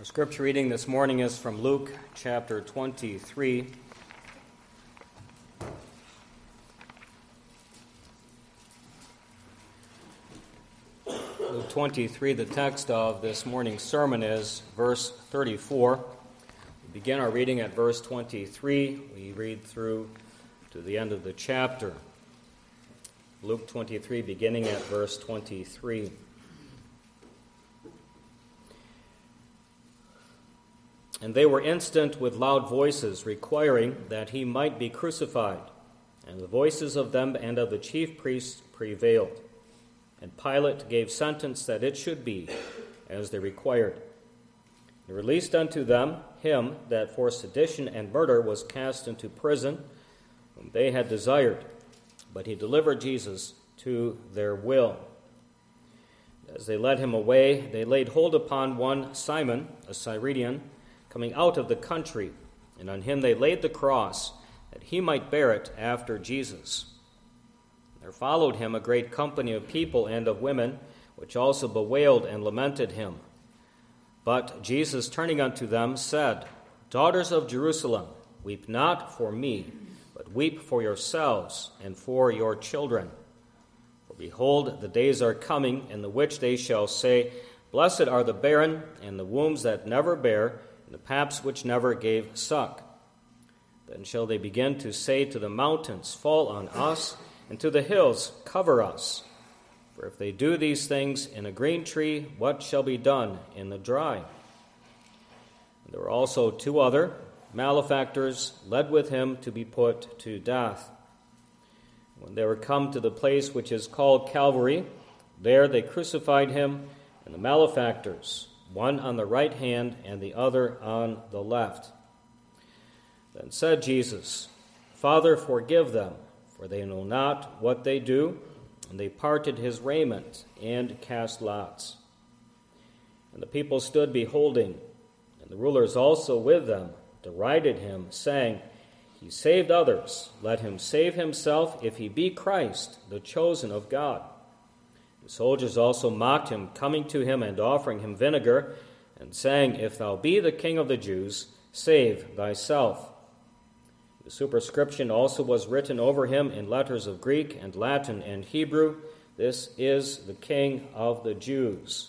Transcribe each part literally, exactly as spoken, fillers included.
Our scripture reading this morning is from Luke chapter twenty-three. Luke twenty-three, the text of this morning's sermon is verse thirty-four. We begin our reading at verse twenty-three. We read through to the end of the chapter. Luke twenty-three, beginning at verse twenty-three. And they were instant with loud voices, requiring that he might be crucified. And the voices of them and of the chief priests prevailed. And Pilate gave sentence that it should be as they required. He released unto them him that for sedition and murder was cast into prison, whom they had desired. But he delivered Jesus to their will. As they led him away, they laid hold upon one Simon, a Cyrenian, coming out of the country, and on him they laid the cross, that he might bear it after Jesus. There followed him a great company of people and of women, which also bewailed and lamented him. But Jesus, turning unto them, said, Daughters of Jerusalem, weep not for me, but weep for yourselves and for your children. For behold, the days are coming, in the which they shall say, Blessed are the barren, and the wombs that never bare, and the paps which never gave suck. Then shall they begin to say to the mountains, Fall on us, and to the hills, Cover us. For if they do these things in a green tree, what shall be done in the dry? And there were also two other malefactors led with him to be put to death. When they were come to the place which is called Calvary, there they crucified him and the malefactors, one on the right hand and the other on the left. Then said Jesus, Father, forgive them, for they know not what they do. And they parted his raiment and cast lots. And the people stood beholding, and the rulers also with them derided him, saying, He saved others, let him save himself, if he be Christ, the chosen of God. The soldiers also mocked him, coming to him and offering him vinegar, and saying, If thou be the king of the Jews, save thyself. The superscription also was written over him in letters of Greek and Latin and Hebrew, This is the King of the Jews.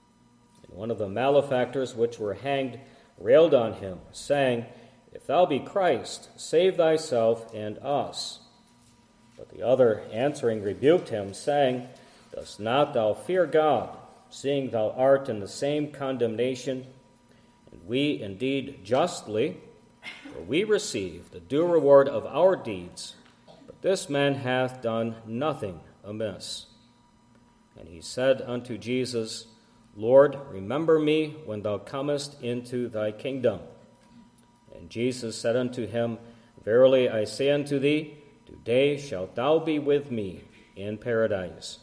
And one of the malefactors which were hanged railed on him, saying, If thou be Christ, save thyself and us. But the other answering rebuked him, saying, Dost not thou fear God, seeing thou art in the same condemnation? And we indeed justly, for we receive the due reward of our deeds, but this man hath done nothing amiss. And he said unto Jesus, Lord, remember me when thou comest into thy kingdom. And Jesus said unto him, Verily I say unto thee, today shalt thou be with me in paradise.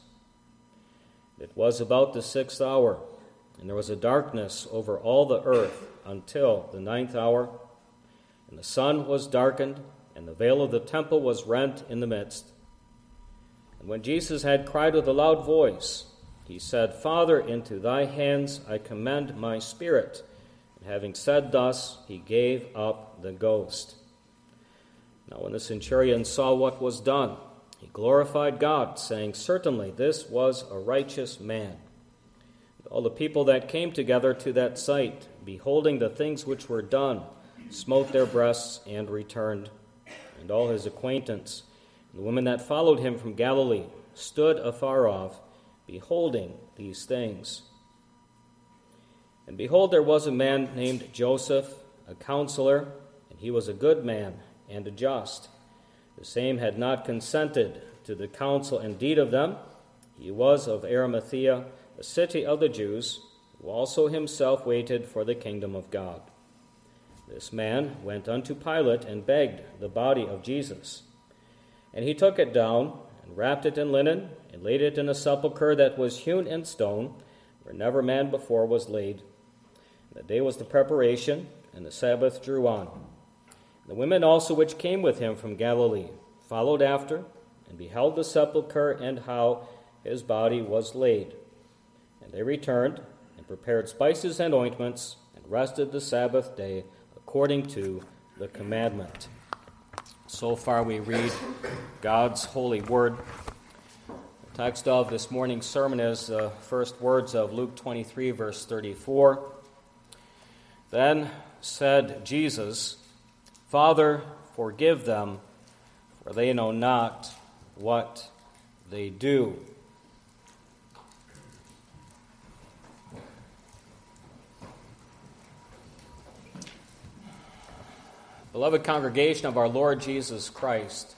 It was about the sixth hour, and there was a darkness over all the earth until the ninth hour. And the sun was darkened, and the veil of the temple was rent in the midst. And when Jesus had cried with a loud voice, he said, Father, into thy hands I commend my spirit. And having said thus, he gave up the ghost. Now when the centurion saw what was done, he glorified God, saying, Certainly this was a righteous man. And all the people that came together to that sight, beholding the things which were done, smote their breasts and returned. And all his acquaintance, and the women that followed him from Galilee, stood afar off, beholding these things. And behold, there was a man named Joseph, a counselor, and he was a good man and a just. The same had not consented to the counsel and deed of them. He was of Arimathea, a city of the Jews, who also himself waited for the kingdom of God. This man went unto Pilate and begged the body of Jesus. And he took it down and wrapped it in linen and laid it in a sepulchre that was hewn in stone, where never man before was laid. And the day was the preparation, and the Sabbath drew on. The women also which came with him from Galilee followed after, and beheld the sepulchre and how his body was laid. And they returned, and prepared spices and ointments, and and rested the Sabbath day according to the commandment. So far we read God's holy word. The text of this morning's sermon is the first words of Luke twenty-three, verse thirty-four. Then said Jesus, Father, forgive them, for they know not what they do. Beloved congregation of our Lord Jesus Christ,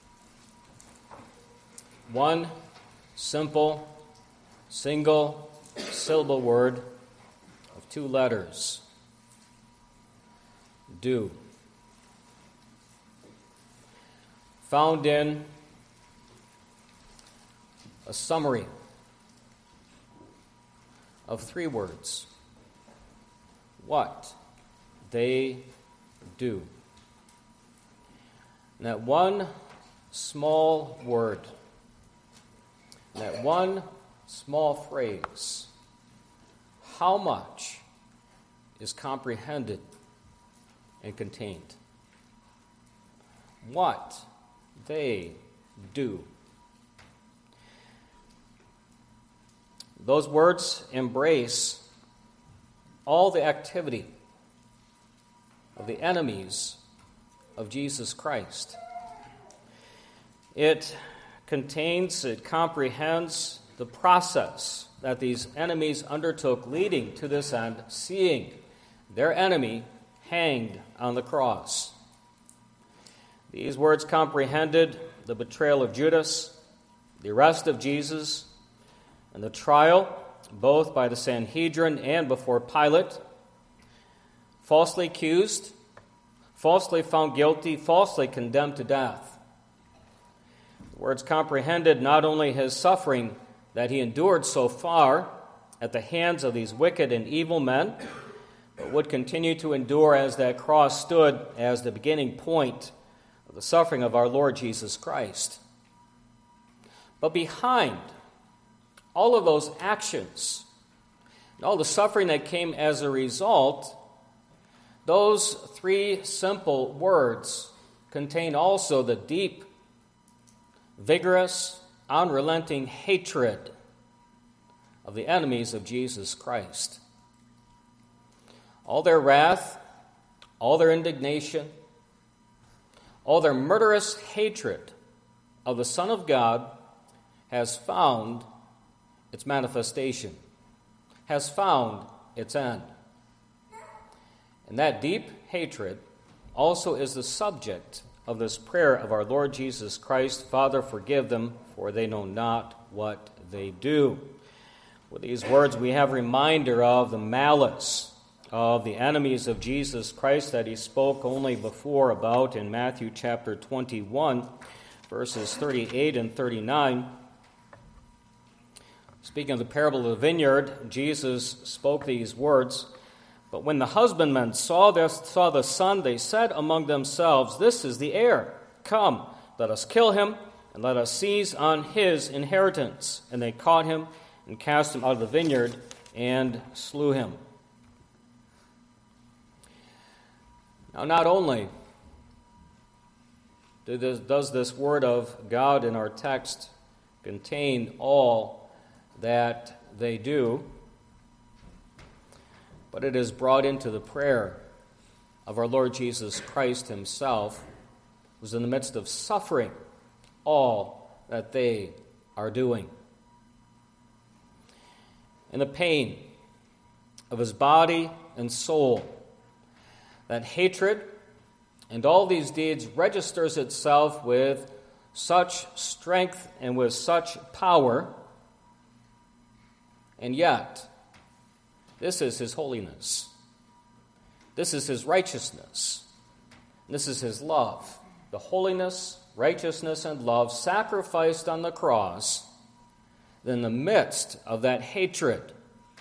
one simple, single, syllable word of two letters, do. Found in a summary of three words, what they do. And that one small word, that one small phrase, how much is comprehended and contained? What they do. Those words embrace all the activity of the enemies of Jesus Christ. It contains, it comprehends the process that these enemies undertook leading to this end, seeing their enemy hanged on the cross. These words comprehended the betrayal of Judas, the arrest of Jesus, and the trial, both by the Sanhedrin and before Pilate, falsely accused, falsely found guilty, falsely condemned to death. The words comprehended not only his suffering that he endured so far at the hands of these wicked and evil men, but would continue to endure as that cross stood as the beginning point of the suffering of our Lord Jesus Christ. But behind all of those actions, and all the suffering that came as a result, those three simple words contain also the deep, vigorous, unrelenting hatred of the enemies of Jesus Christ. All their wrath, all their indignation, all their murderous hatred of the Son of God has found its manifestation, has found its end. And that deep hatred also is the subject of this prayer of our Lord Jesus Christ, Father, forgive them, for they know not what they do. With these words, we have reminder of the malice of the enemies of Jesus Christ that he spoke only before about in Matthew chapter twenty-one, verses thirty-eight and thirty-nine. Speaking of the parable of the vineyard, Jesus spoke these words, But when the husbandmen saw, this, saw the son, they said among themselves, This is the heir. Come, let us kill him, and let us seize on his inheritance. And they caught him and cast him out of the vineyard and slew him. Now, not only does this word of God in our text contain all that they do, but it is brought into the prayer of our Lord Jesus Christ himself, who is in the midst of suffering all that they are doing. In the pain of his body and soul, that hatred and all these deeds registers itself with such strength and with such power, and yet this is his holiness. This is his righteousness. This is his love. The holiness, righteousness, and love sacrificed on the cross. In the midst of that hatred,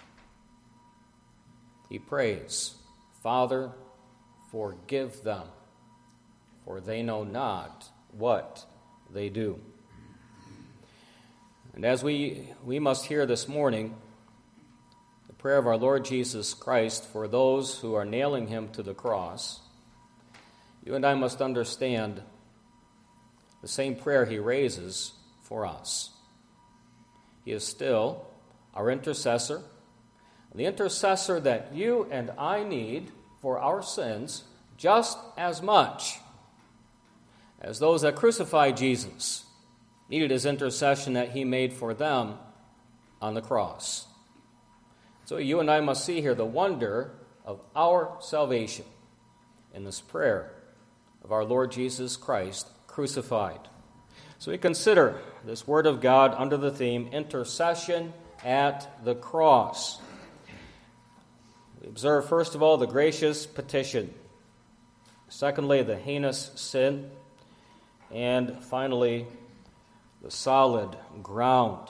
he prays, Father, forgive them, for they know not what they do. And as we, we must hear this morning, the prayer of our Lord Jesus Christ for those who are nailing him to the cross, you and I must understand the same prayer he raises for us. He is still our intercessor, the intercessor that you and I need for our sins just as much as those that crucified Jesus needed his intercession that he made for them on the cross. So you and I must see here the wonder of our salvation in this prayer of our Lord Jesus Christ crucified. So we consider this word of God under the theme, intercession at the cross. We observe, first of all, the gracious petition. Secondly, the heinous sin. And finally, the solid ground.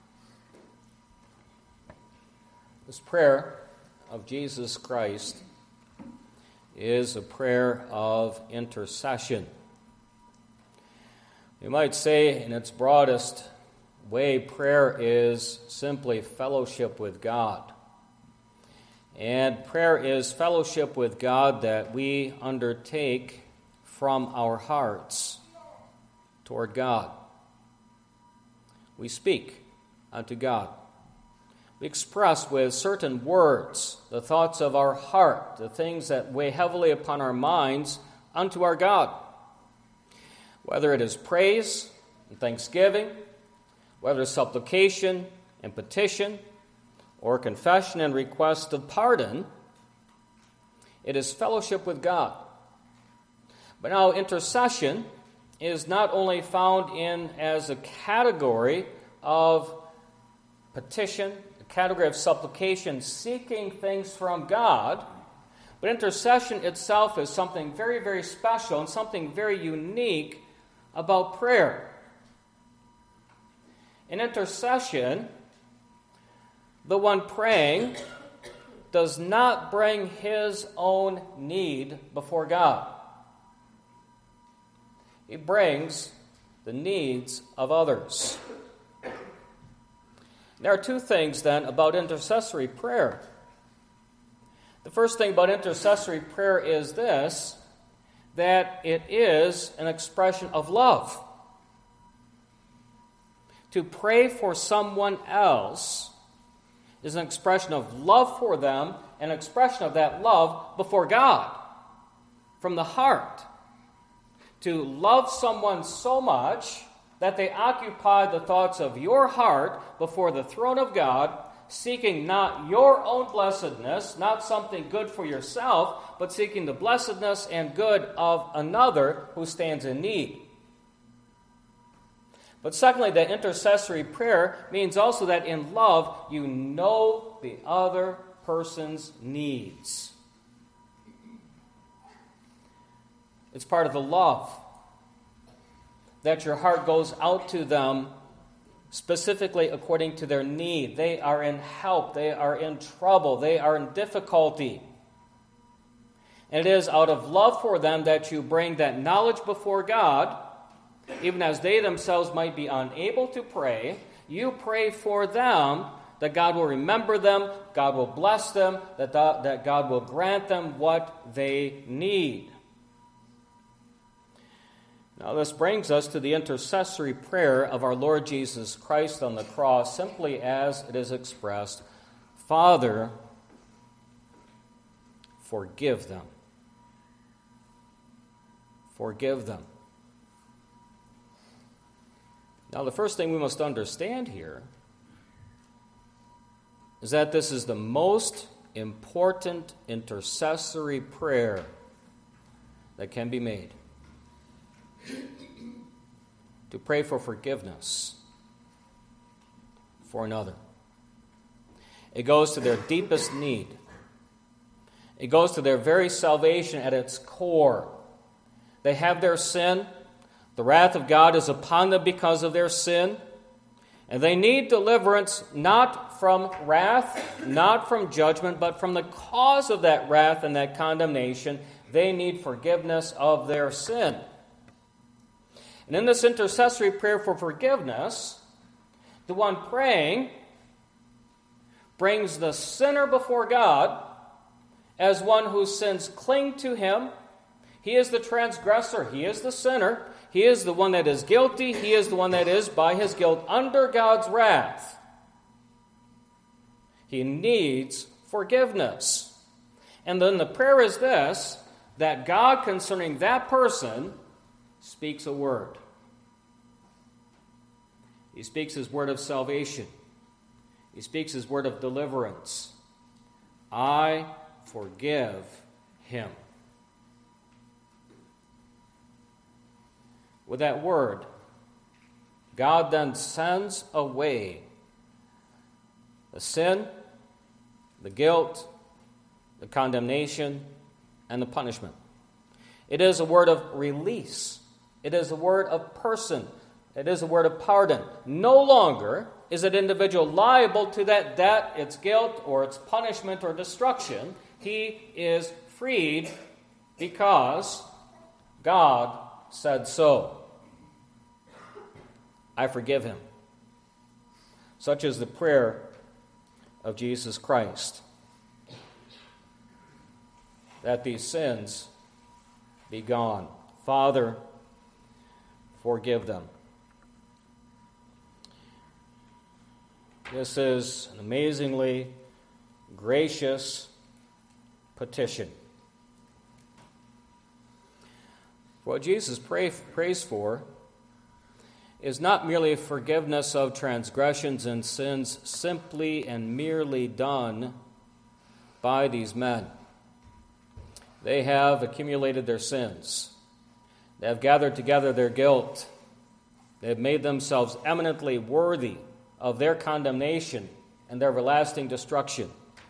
This prayer of Jesus Christ is a prayer of intercession. You might say, in its broadest way, prayer is simply fellowship with God. And prayer is fellowship with God that we undertake from our hearts toward God. We speak unto God. We express with certain words the thoughts of our heart, the things that weigh heavily upon our minds unto our God. Whether it is praise and thanksgiving, whether it's supplication and petition, or confession and request of pardon, it is fellowship with God. But now intercession is not only found in as a category of petition, category of supplication, seeking things from God, but intercession itself is something very, very special and something very unique about prayer. In intercession, the one praying does not bring his own need before God. He brings the needs of others. There are two things, then, about intercessory prayer. The first thing about intercessory prayer is this, that it is an expression of love. To pray for someone else is an expression of love for them, an expression of that love before God, from the heart. To love someone so much that they occupy the thoughts of your heart before the throne of God, seeking not your own blessedness, not something good for yourself, but seeking the blessedness and good of another who stands in need. But secondly, that intercessory prayer means also that in love you know the other person's needs. It's part of the love that your heart goes out to them specifically according to their need. They are in help. They are in trouble. They are in difficulty. And it is out of love for them that you bring that knowledge before God, even as they themselves might be unable to pray. You pray for them that God will remember them, God will bless them, that, that God will grant them what they need. Now, this brings us to the intercessory prayer of our Lord Jesus Christ on the cross, simply as it is expressed, Father, forgive them. Forgive them. Now, the first thing we must understand here is that this is the most important intercessory prayer that can be made. To pray for forgiveness for another. It goes to their deepest need. It goes to their very salvation at its core. They have their sin. The wrath of God is upon them because of their sin. And they need deliverance not from wrath, not from judgment, but from the cause of that wrath and that condemnation. They need forgiveness of their sin. And in this intercessory prayer for forgiveness, the one praying brings the sinner before God as one whose sins cling to him. He is the transgressor. He is the sinner. He is the one that is guilty. He is the one that is, by his guilt, under God's wrath. He needs forgiveness. And then the prayer is this, that God concerning that person speaks a word. He speaks his word of salvation. He speaks his word of deliverance. I forgive him. With that word, God then sends away the sin, the guilt, the condemnation, and the punishment. It is a word of release. It is a word of person. It is a word of pardon. No longer is an individual liable to that debt, its guilt, or its punishment or destruction. He is freed because God said so. I forgive him. Such is the prayer of Jesus Christ, that these sins be gone. Father, forgive them. This is an amazingly gracious petition. What Jesus pray, prays for is not merely forgiveness of transgressions and sins simply and merely done by these men. They have accumulated their sins. They have gathered together their guilt. They have made themselves eminently worthy of their condemnation and their everlasting destruction.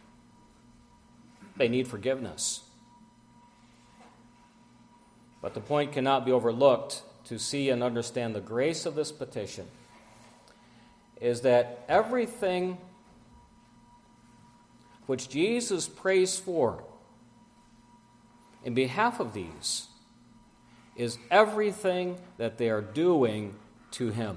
They need forgiveness. But the point cannot be overlooked to see and understand the grace of this petition is that everything which Jesus prays for in behalf of these is everything that they are doing to him.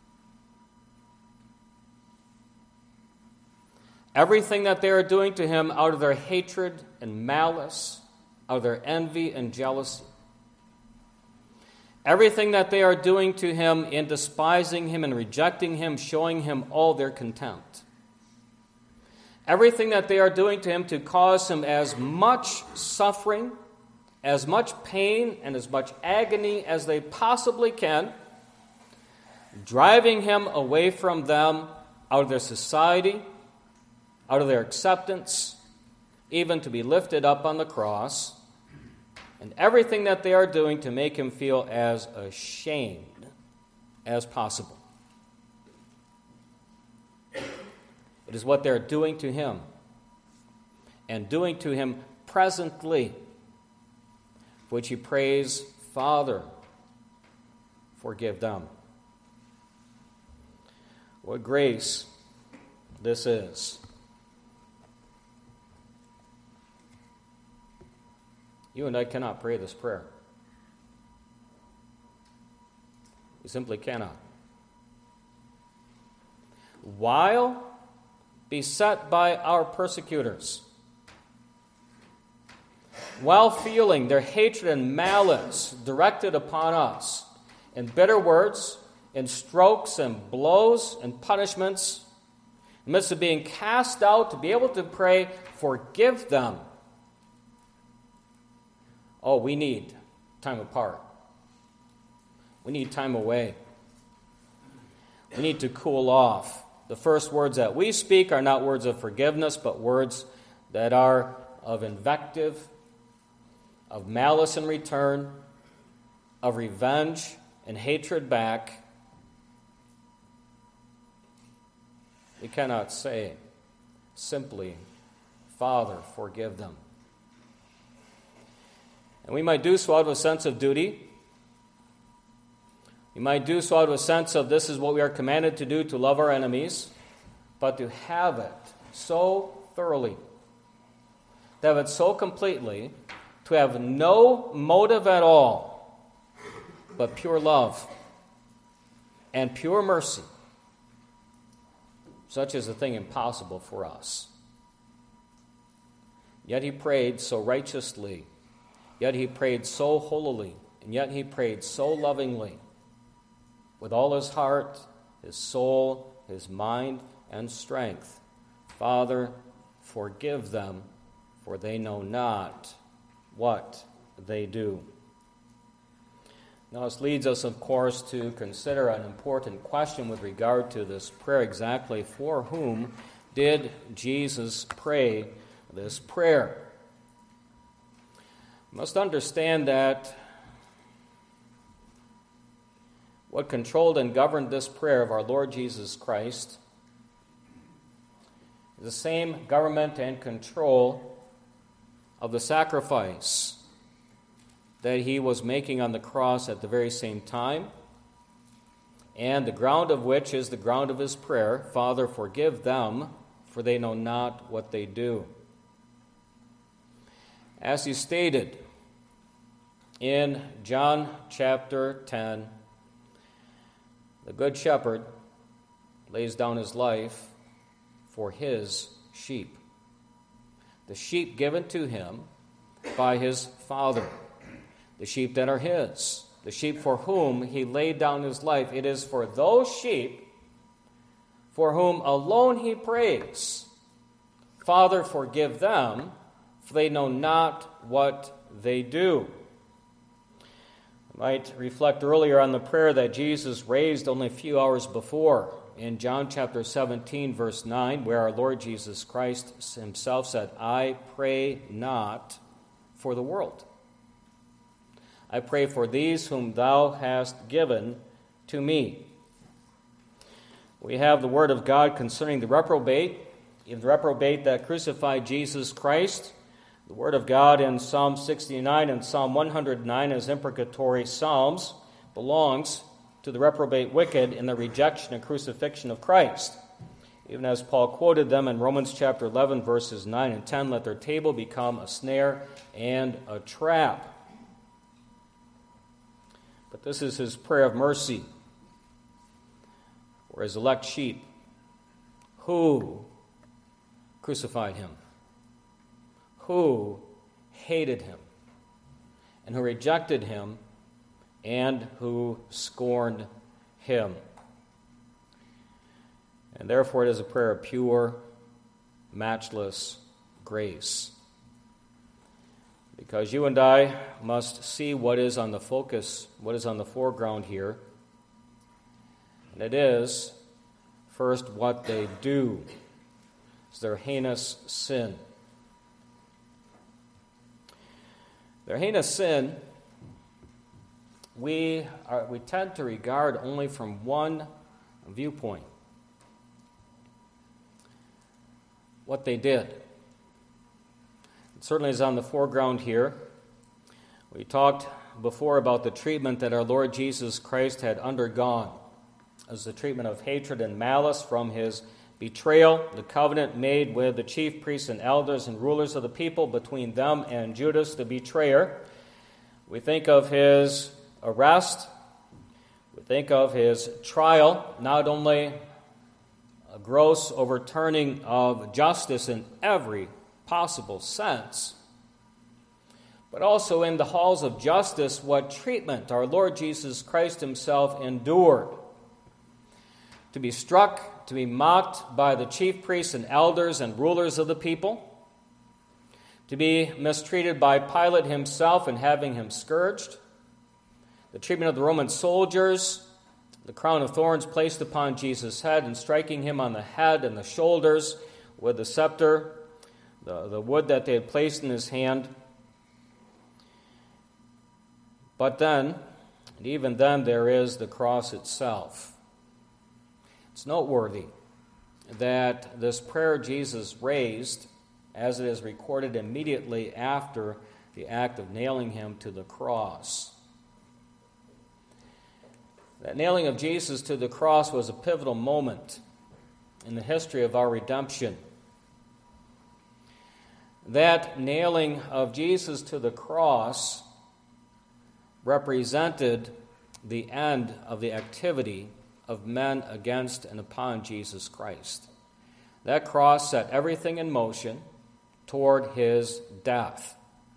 Everything that they are doing to him out of their hatred and malice, out of their envy and jealousy. Everything that they are doing to him in despising him and rejecting him, showing him all their contempt. Everything that they are doing to him to cause him as much suffering, as much pain, and as much agony as they possibly can, driving him away from them out of their society, out of their acceptance, even to be lifted up on the cross, and everything that they are doing to make him feel as ashamed as possible. It is what they're doing to him, and doing to him presently, which he prays, Father, forgive them. What grace this is. You and I cannot pray this prayer. We simply cannot. While beset by our persecutors, while feeling their hatred and malice directed upon us in bitter words, in strokes and blows and punishments, in the midst of being cast out, to be able to pray, forgive them. Oh, we need time apart. We need time away. We need to cool off. The first words that we speak are not words of forgiveness, but words that are of invective, of malice in return, of revenge and hatred back. We cannot say simply, Father, forgive them. And we might do so out of a sense of duty. We might do so out of a sense of this is what we are commanded to do, to love our enemies. But to have it so thoroughly, to have it so completely, to have no motive at all but pure love and pure mercy, such is a thing impossible for us. Yet he prayed so righteously, yet he prayed so holily, and yet he prayed so lovingly, with all his heart, his soul, his mind, and strength. Father, forgive them, for they know not what they do. Now, this leads us, of course, to consider an important question with regard to this prayer. Exactly for whom did Jesus pray this prayer? We must understand that what controlled and governed this prayer of our Lord Jesus Christ is the same government and control of the sacrifice that he was making on the cross at the very same time, and the ground of which is the ground of his prayer, Father, forgive them, for they know not what they do. As he stated in John chapter ten, the Good Shepherd lays down his life for his sheep, the sheep given to him by his Father, the sheep that are his, the sheep for whom he laid down his life. It is for those sheep for whom alone he prays, Father, forgive them, for they know not what they do. I might reflect earlier on the prayer that Jesus raised only a few hours before in John chapter seventeen, verse nine, where our Lord Jesus Christ himself said, I pray not for the world. I pray for these whom thou hast given to me. We have the word of God concerning the reprobate, even the reprobate that crucified Jesus Christ. The word of God in Psalm sixty-nine and Psalm one hundred nine as imprecatory psalms belongs to the reprobate wicked in the rejection and crucifixion of Christ. Even as Paul quoted them in Romans chapter eleven, verses nine and ten, let their table become a snare and a trap. But this is his prayer of mercy for his elect sheep who crucified him, who hated him, and who rejected him, and who scorned him. And therefore it is a prayer of pure, matchless grace. Because you and I must see what is on the focus, what is on the foreground here. And it is, first, what they do. It's their heinous sin. Their heinous sin, we are, we tend to regard only from one viewpoint. What they did. It certainly is on the foreground here. We talked before about the treatment that our Lord Jesus Christ had undergone as the treatment of hatred and malice from his betrayal, the covenant made with the chief priests and elders and rulers of the people, between them and Judas the betrayer. We think of his arrest. We think of his trial, not only a gross overturning of justice in every possible sense, but also in the halls of justice, what treatment our Lord Jesus Christ himself endured. To be struck, to be mocked by the chief priests and elders and rulers of the people, to be mistreated by Pilate himself and having him scourged, the treatment of the Roman soldiers, the crown of thorns placed upon Jesus' head and striking him on the head and the shoulders with the scepter, the, the wood that they had placed in his hand. But then, and even then, there is the cross itself. It's noteworthy that this prayer Jesus raised, as it is recorded immediately after the act of nailing him to the cross. That nailing of Jesus to the cross was a pivotal moment in the history of our redemption. That nailing of Jesus to the cross represented the end of the activity of men against and upon Jesus Christ. That cross set everything in motion toward his death.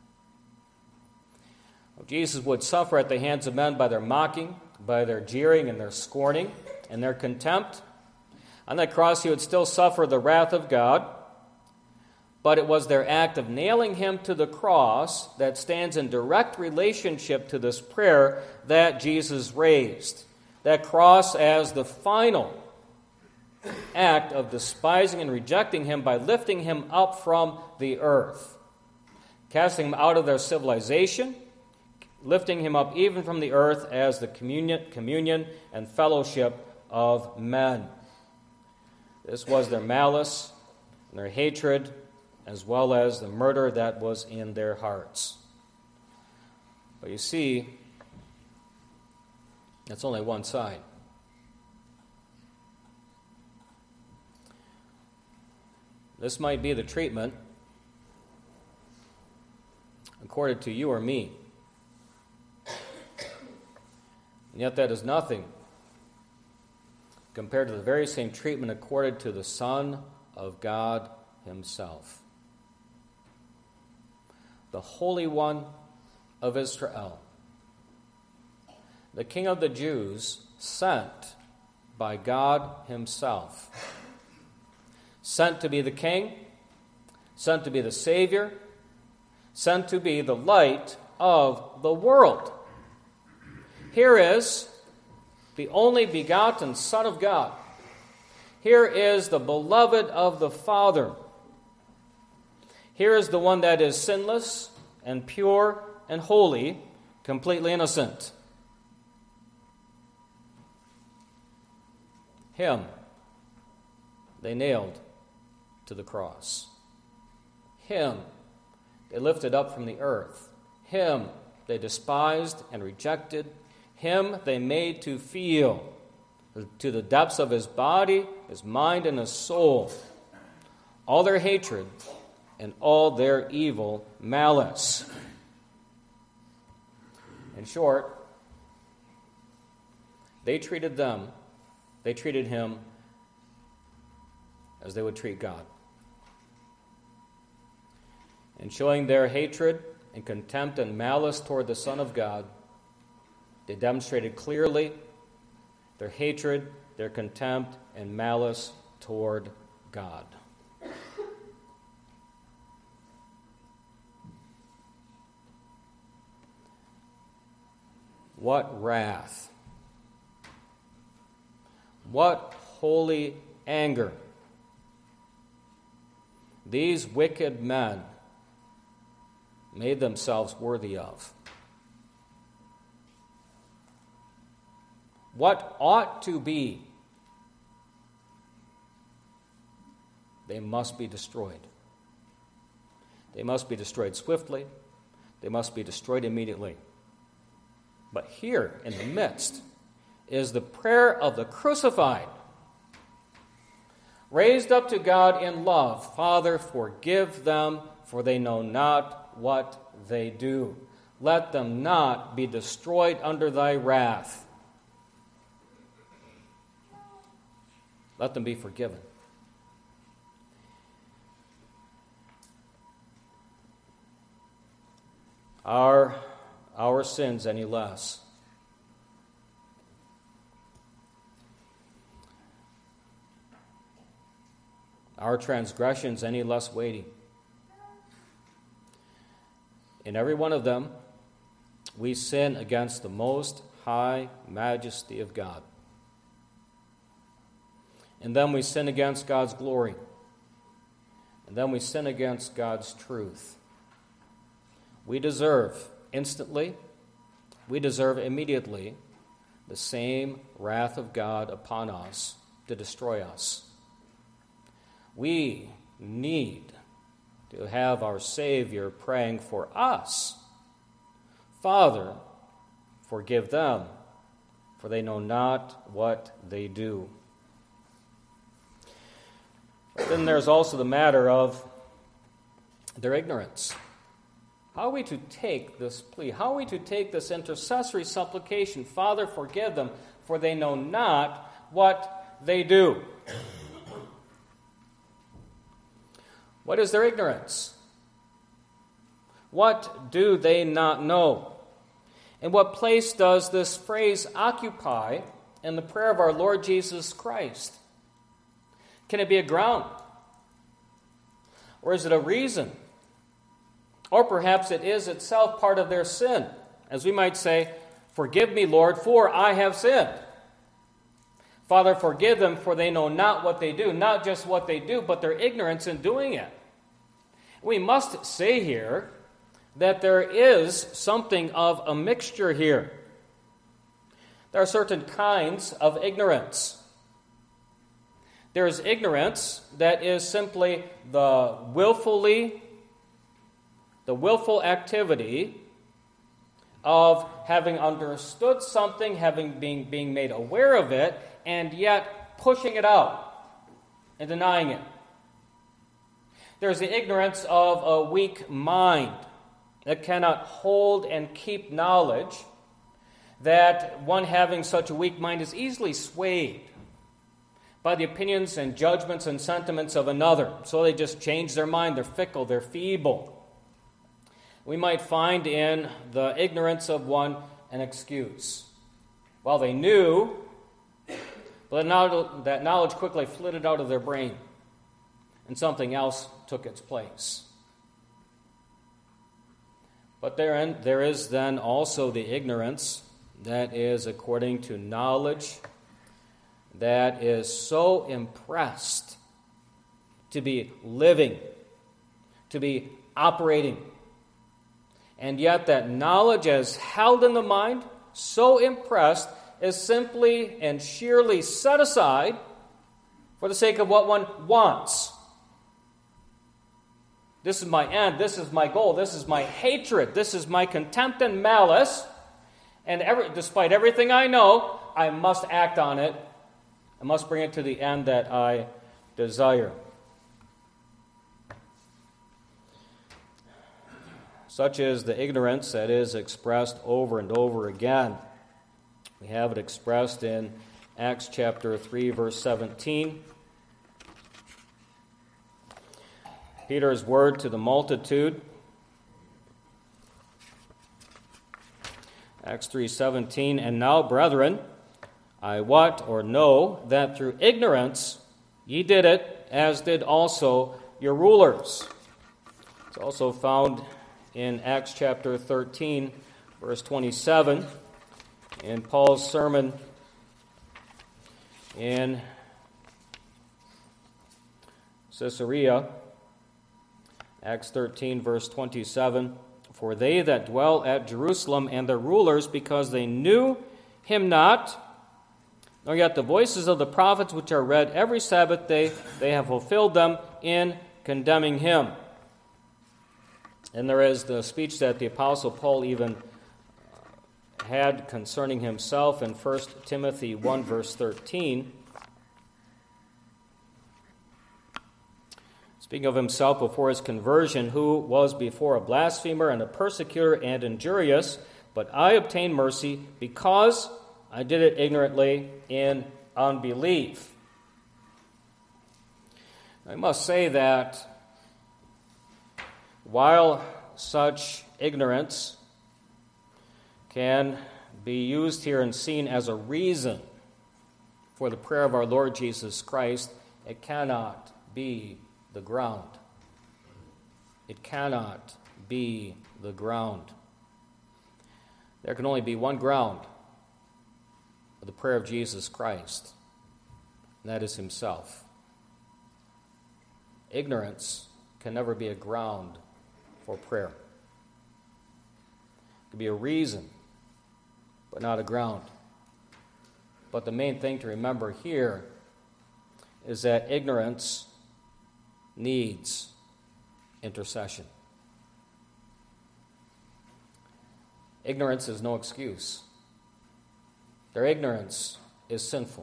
Jesus would suffer at the hands of men by their mocking, by their jeering and their scorning and their contempt. On that cross, he would still suffer the wrath of God, but it was their act of nailing him to the cross that stands in direct relationship to this prayer that Jesus raised. That cross as the final act of despising and rejecting him by lifting him up from the earth, casting him out of their civilization, lifting him up even from the earth as the communion, communion and fellowship of men. This was their malice and their hatred, as well as the murder that was in their hearts. But you see, that's only one side. This might be the treatment accorded to you or me. And yet that is nothing compared to the very same treatment accorded to the Son of God himself, the Holy One of Israel, the King of the Jews, sent by God himself, sent to be the King, sent to be the Savior, sent to be the light of the world. Here is the only begotten Son of God. Here is the beloved of the Father. Here is the one that is sinless and pure and holy, completely innocent. Him they nailed to the cross. Him they lifted up from the earth. Him they despised and rejected. Him they made to feel to the depths of his body, his mind, and his soul all their hatred and all their evil malice. In short, they treated them, they treated him as they would treat God. In showing their hatred and contempt and malice toward the Son of God, they demonstrated clearly their hatred, their contempt, and malice toward God. What wrath! What holy anger these wicked men made themselves worthy of. What ought to be, they must be destroyed. They must be destroyed swiftly. They must be destroyed immediately. But here in the midst is the prayer of the crucified, raised up to God in love. Father, forgive them, for they know not what they do. Let them not be destroyed under thy wrath. Let them be forgiven. Are our sins any less? Our transgressions any less weighty? In every one of them, we sin against the most high majesty of God. And then we sin against God's glory. And then we sin against God's truth. We deserve instantly, we deserve immediately the same wrath of God upon us to destroy us. We need to have our Savior praying for us. Father, forgive them, for they know not what they do. But then there's also the matter of their ignorance. How are we to take this plea? How are we to take this intercessory supplication? Father, forgive them, for they know not what they do. What is their ignorance? What do they not know? And what place does this phrase occupy in the prayer of our Lord Jesus Christ? Can it be a ground? Or is it a reason? Or perhaps it is itself part of their sin. As we might say, "Forgive me, Lord, for I have sinned." Father, forgive them, for they know not what they do. Not just what they do, but their ignorance in doing it. We must say here that there is something of a mixture here. There are certain kinds of ignorance. There is ignorance that is simply the willfully, the willful activity of having understood something, having been being made aware of it, and yet pushing it out and denying it. There's the ignorance of a weak mind that cannot hold and keep knowledge, that one having such a weak mind is easily swayed by the opinions and judgments and sentiments of another. So they just change their mind. They're fickle. They're feeble. We might find in the ignorance of one an excuse. Well, they knew, but that knowledge quickly flitted out of their brain, and something else took its place. But therein, there is then also the ignorance that is according to knowledge, that is so impressed to be living, to be operating. And yet that knowledge as held in the mind, so impressed, is simply and sheerly set aside for the sake of what one wants. This is my end, this is my goal, this is my hatred, this is my contempt and malice, and every, despite everything I know, I must act on it. I must bring it to the end that I desire. Such is the ignorance that is expressed over and over again. We have it expressed in Acts chapter three, verse seventeen. Peter's word to the multitude. Acts three seventeen, "And now, brethren, I wot or know that through ignorance ye did it, as did also your rulers." It's also found in Acts chapter thirteen, verse twenty-seven, in Paul's sermon in Caesarea. Acts thirteen, verse twenty-seven, "For they that dwell at Jerusalem and their rulers, because they knew him not, nor yet the voices of the prophets which are read every Sabbath day, they have fulfilled them in condemning him." And there is the speech that the Apostle Paul even had concerning himself in First Timothy one, verse thirteen. Speaking of himself before his conversion, "Who was before a blasphemer and a persecutor and injurious, but I obtained mercy because I did it ignorantly in unbelief." I must say that while such ignorance can be used here and seen as a reason for the prayer of our Lord Jesus Christ, it cannot be the ground. It cannot be the ground. There can only be one ground for the prayer of Jesus Christ, and that is himself. Ignorance can never be a ground for prayer. It can be a reason, but not a ground. But the main thing to remember here is that ignorance needs intercession. Ignorance is no excuse. Their ignorance is sinful.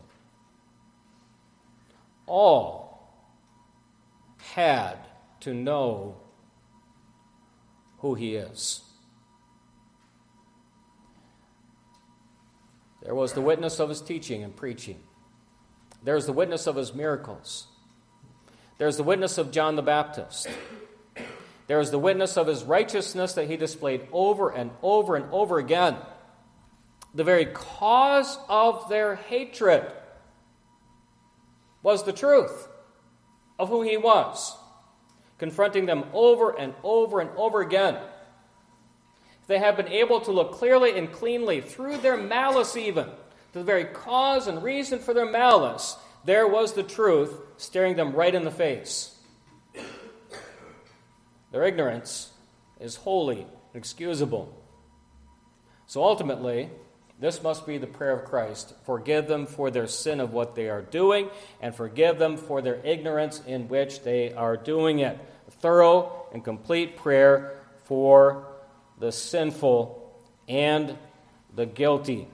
All had to know who he is. There was the witness of his teaching and preaching. There's the witness of his miracles. There's the witness of John the Baptist. There is the witness of his righteousness that he displayed over and over and over again. The very cause of their hatred was the truth of who he was, confronting them over and over and over again. They have been able to look clearly and cleanly through their malice even, to the very cause and reason for their malice. There was the truth staring them right in the face. Their ignorance is wholly inexcusable. So ultimately, this must be the prayer of Christ. Forgive them for their sin of what they are doing, and forgive them for their ignorance in which they are doing it. A thorough and complete prayer for the sinful and the guilty.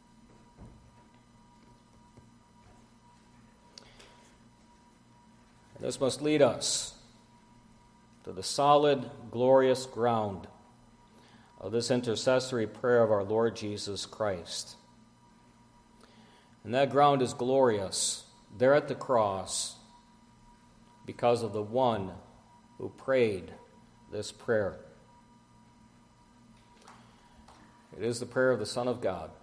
This must lead us to the solid, glorious ground of this intercessory prayer of our Lord Jesus Christ. And that ground is glorious there at the cross because of the one who prayed this prayer. It is the prayer of the Son of God,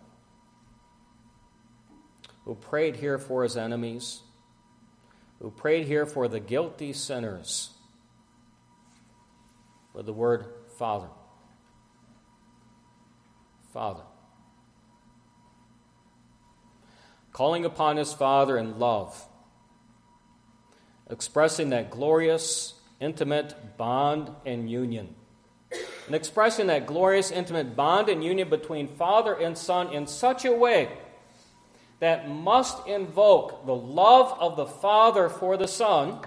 who prayed here for his enemies, who prayed here for the guilty sinners, with the word Father. Father. Calling upon his Father in love, expressing that glorious, intimate bond and union, and expressing that glorious, intimate bond and union between Father and Son in such a way that must invoke the love of the Father for the Son.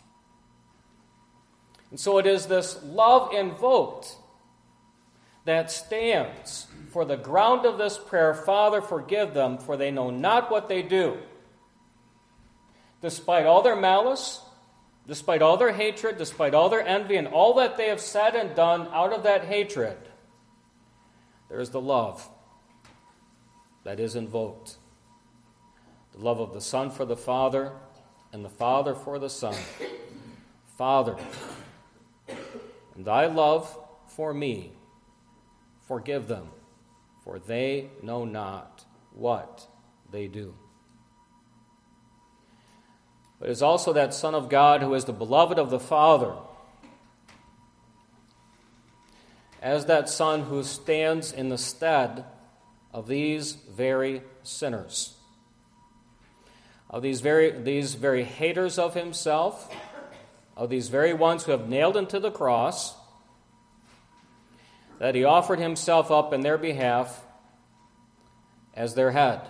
And so it is this love invoked that stands for the ground of this prayer, Father, forgive them, for they know not what they do. Despite all their malice, despite all their hatred, despite all their envy, and all that they have said and done out of that hatred, there is the love that is invoked. The love of the Son for the Father, and the Father for the Son. Father, and thy love for me, forgive them, for they know not what they do. But it is also that Son of God who is the beloved of the Father, as that Son who stands in the stead of these very sinners, of these very, these very haters of himself, of these very ones who have nailed him to the cross, that he offered himself up in their behalf as their head,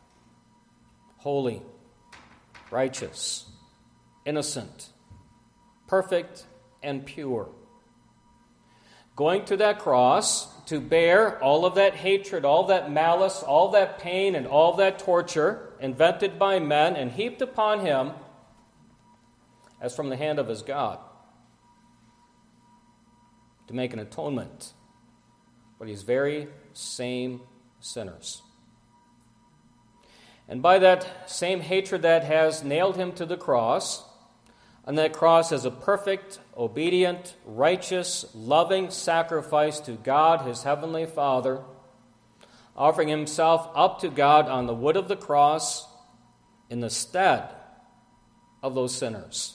holy, righteous, innocent, perfect, and pure. Going to that cross to bear all of that hatred, all that malice, all that pain, and all that torture invented by men and heaped upon him as from the hand of his God, to make an atonement for these very same sinners. And by that same hatred that has nailed him to the cross, on that cross as a perfect, obedient, righteous, loving sacrifice to God, his heavenly Father, offering himself up to God on the wood of the cross in the stead of those sinners.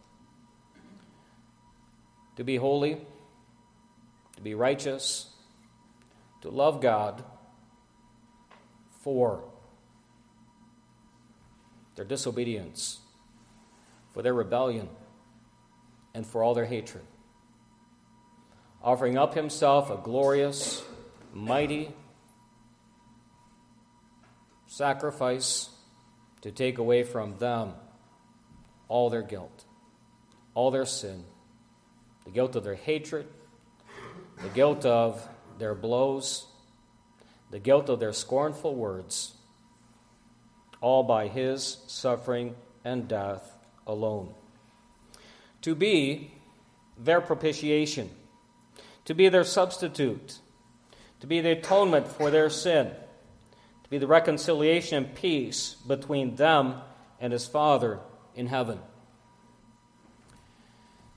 To be holy, to be righteous, to love God for their disobedience, for their rebellion, and for all their hatred. Offering up himself a glorious, mighty sacrifice to take away from them all their guilt, all their sin, the guilt of their hatred, the guilt of their blows, the guilt of their scornful words, all by his suffering and death alone. To be their propitiation, to be their substitute, to be the atonement for their sin, to be the reconciliation and peace between them and his Father in heaven.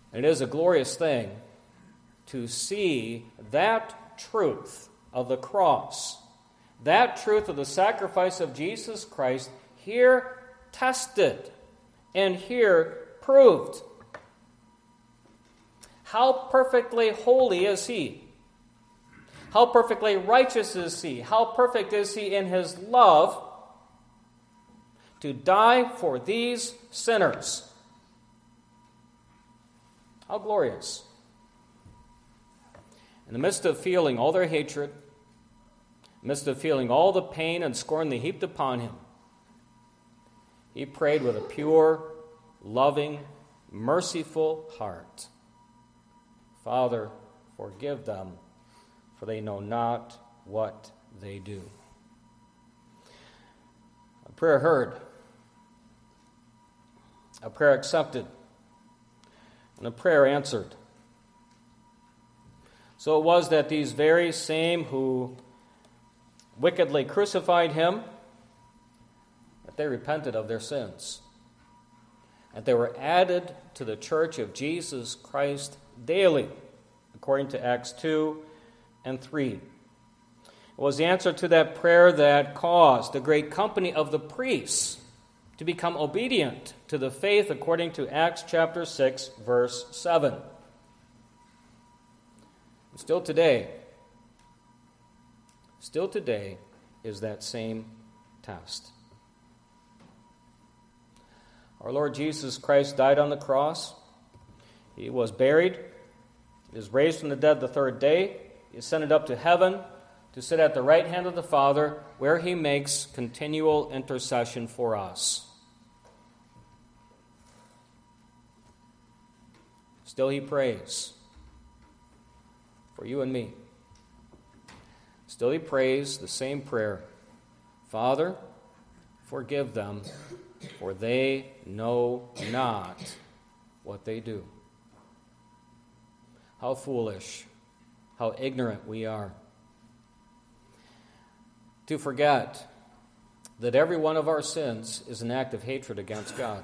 And it is a glorious thing to see that truth of the cross, that truth of the sacrifice of Jesus Christ, here tested and here proved. How perfectly holy is he? How perfectly righteous is he? How perfect is he in his love to die for these sinners? How glorious. In the midst of feeling all their hatred, in the midst of feeling all the pain and scorn they heaped upon him, he prayed with a pure, loving, merciful heart. Father, forgive them, for they know not what they do. A prayer heard, a prayer accepted, and a prayer answered. So it was that these very same who wickedly crucified him, that they repented of their sins, and they were added to the church of Jesus Christ daily, according to Acts two and three. It was the answer to that prayer that caused the great company of the priests to become obedient to the faith, according to Acts chapter six, verse seven. Still today, still today is that same test. Our Lord Jesus Christ died on the cross. He was buried. He was raised from the dead the third day. He ascended up to heaven to sit at the right hand of the Father, where he makes continual intercession for us. Still he prays for you and me. Still he prays the same prayer. Father, forgive them, for they know not what they do. How foolish, how ignorant we are to forget that every one of our sins is an act of hatred against God,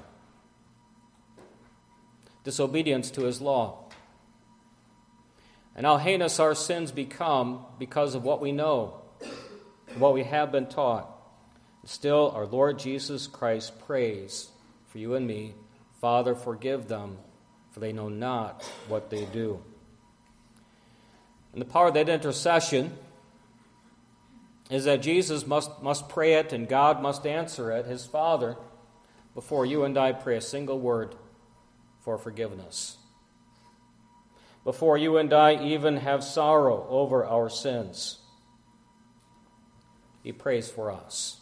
disobedience to his law. And how heinous our sins become because of what we know, what we have been taught. Still, our Lord Jesus Christ prays for you and me, Father, forgive them, for they know not what they do. And the power of that intercession is that Jesus must, must pray it and God must answer it, his Father, before you and I pray a single word for forgiveness. Before you and I even have sorrow over our sins, he prays for us.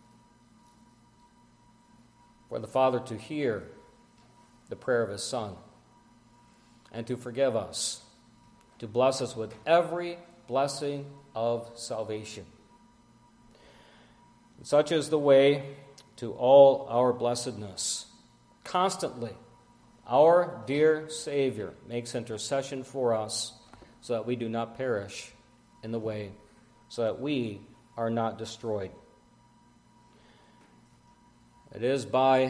For the Father to hear the prayer of his Son and to forgive us, to bless us with every blessing of salvation. Such is the way to all our blessedness. Constantly, our dear Savior makes intercession for us so that we do not perish in the way, so that we are not destroyed. It is by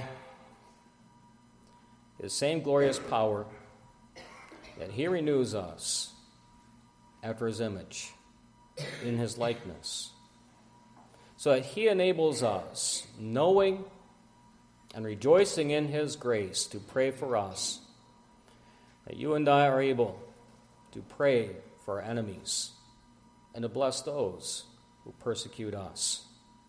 his same glorious power that he renews us after his image, in his likeness, so that he enables us, knowing and rejoicing in his grace, to pray for us, that you and I are able to pray for our enemies and to bless those who persecute us.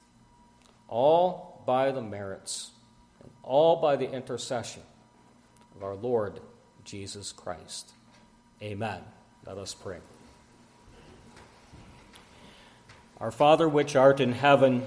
All by the merits and all by the intercession of our Lord Jesus Christ. Amen. Let us pray. Our Father, which art in heaven,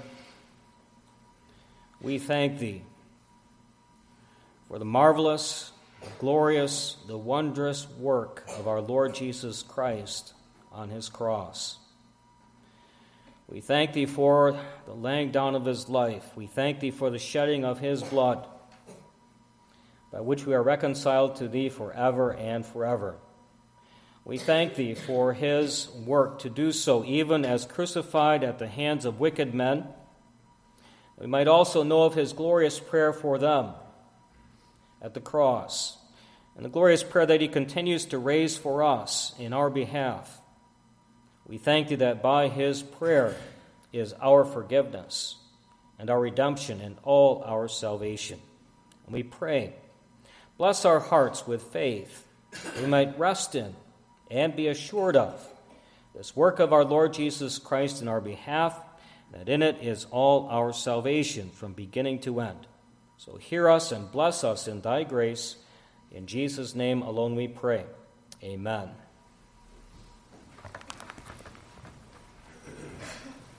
we thank thee for the marvelous, the glorious, the wondrous work of our Lord Jesus Christ on his cross. We thank thee for the laying down of his life. We thank thee for the shedding of his blood, by which we are reconciled to thee forever and forever. We thank thee for his work to do so, even as crucified at the hands of wicked men. We might also know of his glorious prayer for them at the cross, and the glorious prayer that he continues to raise for us in our behalf. We thank thee that by his prayer is our forgiveness and our redemption and all our salvation. And we pray, bless our hearts with faith, we might rest in and be assured of this work of our Lord Jesus Christ in our behalf, that in it is all our salvation from beginning to end. So hear us and bless us in thy grace. In Jesus' name alone we pray. Amen.